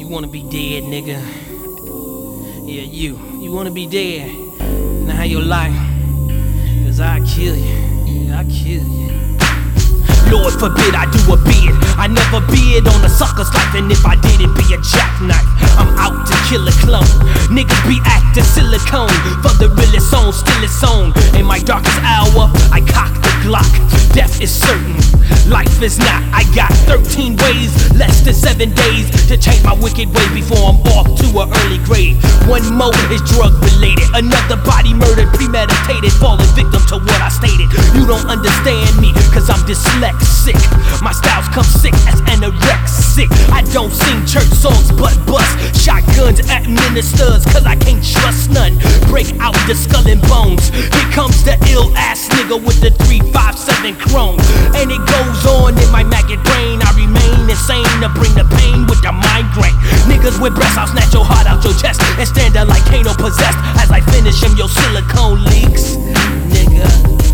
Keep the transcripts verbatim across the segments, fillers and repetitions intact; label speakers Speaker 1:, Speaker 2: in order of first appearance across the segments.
Speaker 1: You wanna be dead, nigga? Yeah, you. You wanna be dead? Now your life, cause I kill you. Yeah, I kill you. Lord forbid I do a bid. I never bid on a sucker's life, and if I did, it'd be a jackknife. I'm out to kill a clone. Niggas be acting silicone for the realest song, still it's on. In my darkest hour, I cock the Glock. Death is certain, life is not. I got thirteen ways, less than seven days to change my wicked way before I'm off to an early grave. One more is drug related, another body murdered, premeditated, falling victim to what I stated. You don't understand me, cause I'm dyslexic. My styles come sick as anorexic. I don't sing church songs but bust shotguns at ministers, cause I can't trust none. Break out the skull and bones. Here comes the ill ass nigga with the three five seven chrome. And it goes on in my maggot brain. I remain insane to bring the pain with the migraine. Niggas with breasts, I'll snatch your heart out your chest and stand there like Kano possessed as I finish him your silicone leaks. Nigga,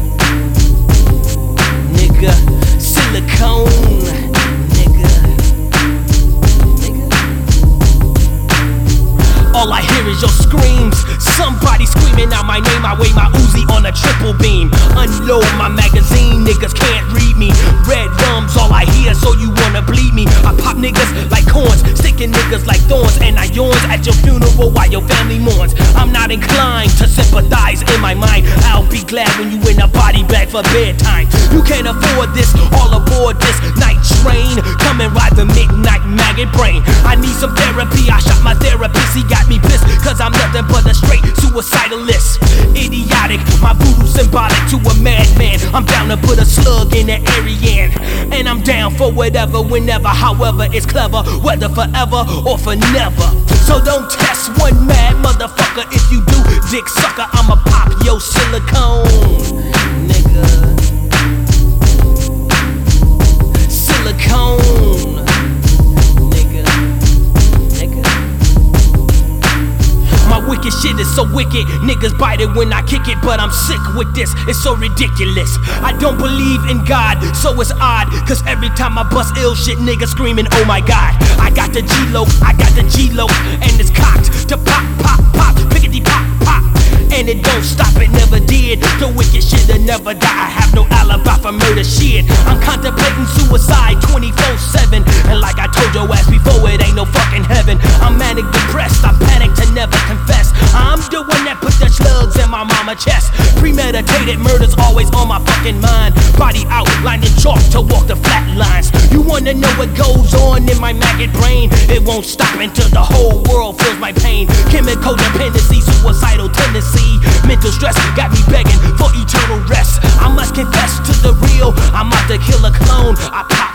Speaker 1: nigga, silicone, nigga, nigga. All I hear is your screams. Somebody screaming out my name. I weigh my Uzi on a triple beam. Unload my magazine, niggas can't read me. Red rum's all I hear, so you wanna bleed me. I pop niggas like corns, sticking niggas like thorns, and I yawns at your funeral while your family mourns. I'm not inclined to sympathize in my mind. I'll be glad when you in a body bag for bedtime. You can't afford this, all aboard this night train. Come and ride the midnight maggot brain. I need some therapy, I shot my therapist. He got me pissed, cause I'm nothing but a straight suicidalist. Idiotic, my voodoo symbolic to a madman. I'm down to put a slug in the Aryan, and I'm down for whatever, whenever, however it's clever, whether forever or for never. So don't test one mad motherfucker. If you do, dick sucker, I'ma pop your silicone, nigga. Silicone, nigga, nigga. My wicked shit is so wicked, niggas bite it when I kick it, but I'm sick with this, it's so ridiculous. I don't believe in God, so it's odd, cause every time I bust ill shit, niggas screaming, oh my God. I got the G-Lo, I got the G-Lo, and it's cocked to pop, pop, pop, pickety pop, pop. And it don't stop, it never did. The wicked shit'll never die. I have no alibi for murder shit. I'm contemplating suicide twenty-four seven, and like I told your ass before, it ain't no fucking heaven. I'm manic depressed, I panic to never confess. I'm the one that put the slugs in my mama chest. Premeditated murders always on my fucking mind. Body out, lined in chalk to walk the flat lines. You wanna know what goes on in my maggot brain? It won't stop until the whole world feels my pain. Chemical dependency, suicidal tendency, mental stress got me begging for eternal rest. I must confess to the real, I'm out to kill a clone. I pop